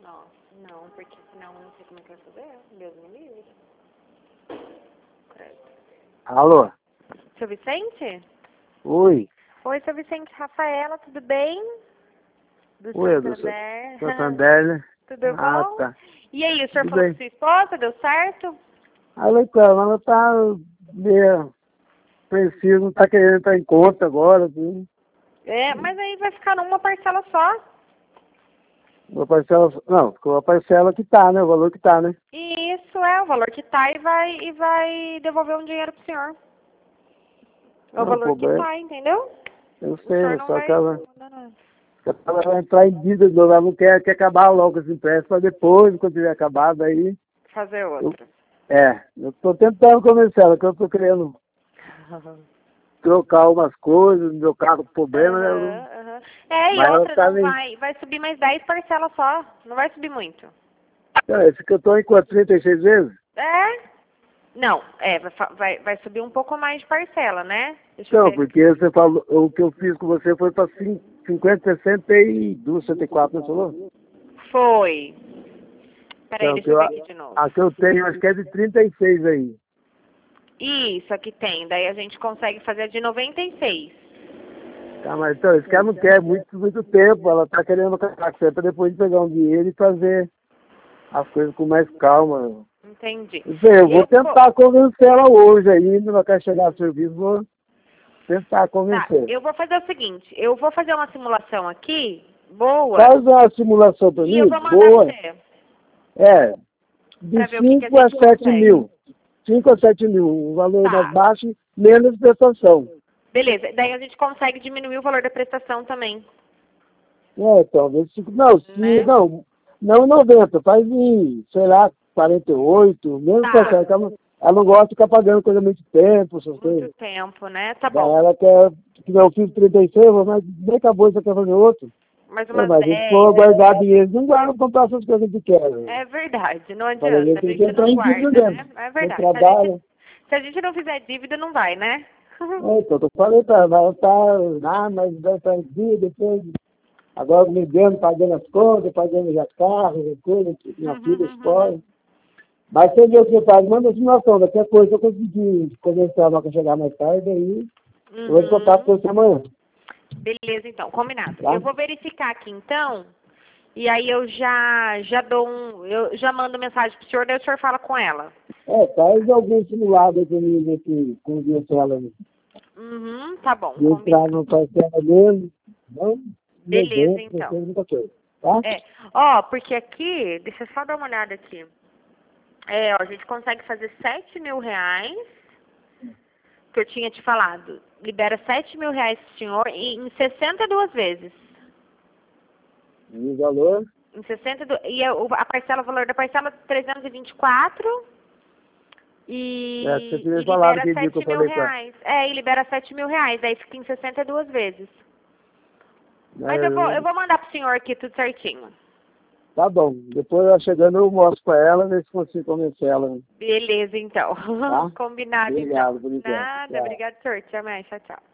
Nossa, não, porque senão eu não sei como é que vai fazer. Deus me livre. Credo. Alô? Seu Vicente? Oi. Oi, seu Vicente. Rafaela, tudo bem? Do Oi, do Santander. Santander, né? Tudo Ah, bom? tá. E aí, o senhor Tudo falou com bem. sua esposa? Deu certo? A Leitão, ela tá meio precisa, não tá querendo entrar em conta agora, assim. É, mas aí vai ficar numa parcela só. Uma parcela, não, ficou a parcela que tá, né? O valor que tá, né? E isso é o valor que tá e vai devolver um dinheiro pro senhor. É o Não, o valor que problema, tá, entendeu? eu O sei, senhor mas não só que vai ela, mudar nada. ela vai entrar em dívida de novo, ela não quer acabar logo esse empréstimo, pra depois, quando tiver acabado, aí, Fazer eu, outro. eu tô tentando convencer ela, que eu tô querendo trocar umas coisas, meu carro com problema, né? Aham, aham. É, e Mas ela outra, tá não nem. vai subir mais 10 parcelas só. Não vai subir muito. Esse que eu tô em quanto? 36 vezes? É? Não, vai subir um pouco mais de parcela, né? Deixa eu Não, ver porque aqui. você falou, o que eu fiz com você foi para 50, 62, 64, não falou? Foi. Peraí, Então, deixa eu ver aqui de novo. a que eu tenho, acho que é de 36 aí. Isso, aqui tem. Daí a gente consegue fazer a de 96. Tá, mas então, esse cara não quer muito tempo, ela tá querendo acabar com você para depois de pegar um dinheiro e fazer as coisas com mais calma. Entendi. Não sei, eu vou Eu vou... tentar convencer ela hoje ainda, não quer chegar no serviço, vou tentar Tá, convencer. eu vou fazer o seguinte. Eu vou fazer uma simulação aqui, boa, Faz uma simulação para e eu mim, vou mandar pra boa, você. de Pra ver o que a 5 a gente 7 consegue. mil. 5 a 7 mil, um valor mais Tá. baixo, menos prestação. Beleza. Daí a gente consegue diminuir o valor da prestação também, Talvez 5, não, né? não 90, faz em, sei lá, 48, menos Tá. prestação, ela não gosta de ficar pagando coisa muito tempo, essas Muito coisas. tempo, né? Tá Daí bom. ela quer, que eu fiz 36, eu falei, mas nem acabou, você quer fazer outro? Mais umas Mas a gente for 10. guardar dinheiro, não guarda pra comprar essas coisas que a gente quer. É verdade, não Falei, a adianta. gente A tem que gente entrar não em dívida guarda, né? mesmo. É Não verdade. trabalha. Se a gente não fizer dívida, não vai, né? Então, eu falei pra ela, mas vai estar em dívida, depois. Agora me dando, pagando as contas, pagando já carro, as coisas, minha filha, escola. Mas você vê o que você faz, manda simulação, qualquer coisa eu consegui convencer ela para chegar mais tarde, aí eu vou em contato com você amanhã, Beleza, então, combinado. tá? Eu vou verificar aqui então, e aí eu já dou eu já mando mensagem pro senhor, daí o senhor fala com ela. Faz algum simulado aí pra mim ver se convence ela Tá bom, de entrar combinado. no parcela mesmo, não, Beleza, não então. sei muita coisa, tá? É, ó, porque aqui, deixa eu só dar uma olhada aqui. É, ó, a gente consegue fazer 7.000 reais, que eu tinha te falado. Libera 7.000 reais pro senhor em 62 vezes. E o valor, Em 62, e a parcela, o valor da parcela 324 você e tinha falado libera aquele dia que eu 7.000 falei com ela. reais. É, e libera 7.000 reais, daí fica em 62 vezes. Mas eu É, vou mandar pro senhor aqui tudo certinho. tá bom, depois ela chegando eu mostro pra ela, ver se consigo convencer ela, Beleza, então. tá? Combinado, então. Obrigado, por enquanto. Nada, Tchau. obrigado, senhor. Tchau, tchau.